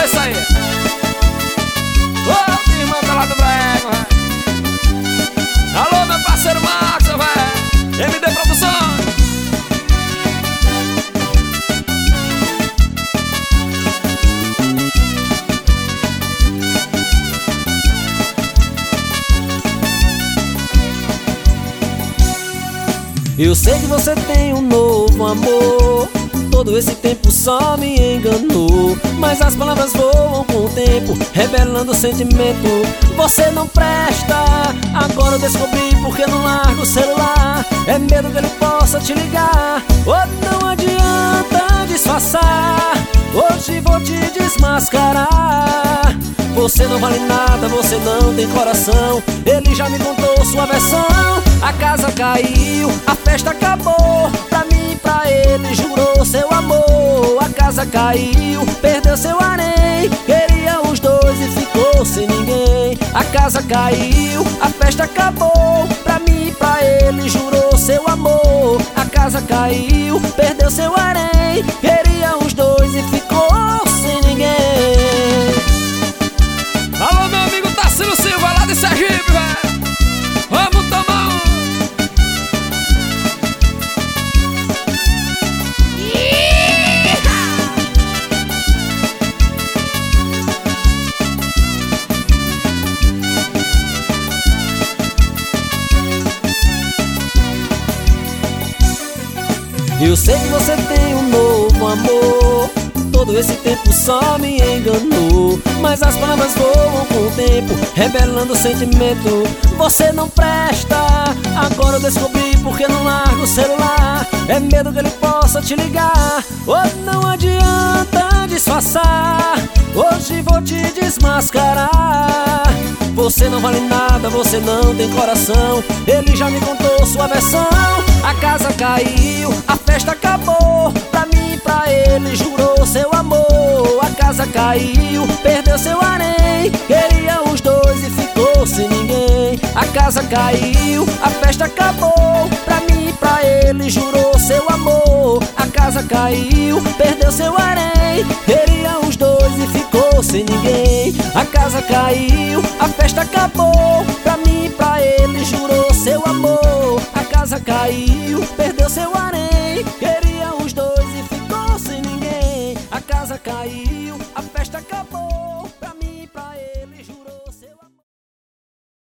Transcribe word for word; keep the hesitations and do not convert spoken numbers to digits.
é isso aí. Ô, minha irmã tá lá do Brego, véi. Alô, meu parceiro Max, véi. M D Produções. Eu sei que você tem um novo amor, todo esse tempo só me enganou. Mas as palavras voam com o tempo, revelando o sentimento. Você não presta, agora eu descobri porque não largo o celular. É medo que ele possa te ligar, ou não adianta disfarçar. Hoje vou te desmascarar. Você não vale nada, você não tem coração. Ele já me contou sua versão. A casa caiu, a festa acabou. Pra mim e pra ele jurou seu amor. A casa caiu, perdeu seu harém. Queria os dois e ficou sem ninguém. A casa caiu, a festa acabou. Pra mim e pra ele jurou seu amor. A casa caiu, perdeu seu harém. Queria os dois e ficou sem ninguém. Alô, meu amigo Tarsilo Silva, lá de Sergipe, velho. Vamos tomar um. Eu sei que você tem um novo amor, todo esse tempo só me enganou. Mas as palavras voam com o tempo, revelando o sentimento. Você não presta, agora eu descobri porque não largo o celular. É medo que ele possa te ligar, ou não adianta disfarçar. Hoje vou te desmascarar. Você não vale nada, você não tem coração. Ele já me contou sua versão. A casa caiu, a festa acabou. Pra mim e pra ele jurou seu amor. A casa caiu, perdeu seu harém. Queria os dois e ficou sem ninguém. A casa caiu, a festa acabou. Pra mim e pra ele jurou seu amor. A casa caiu, perdeu seu harém. Queria os dois e ficou sem ninguém. A casa caiu, a festa acabou. Pra mim e pra ele jurou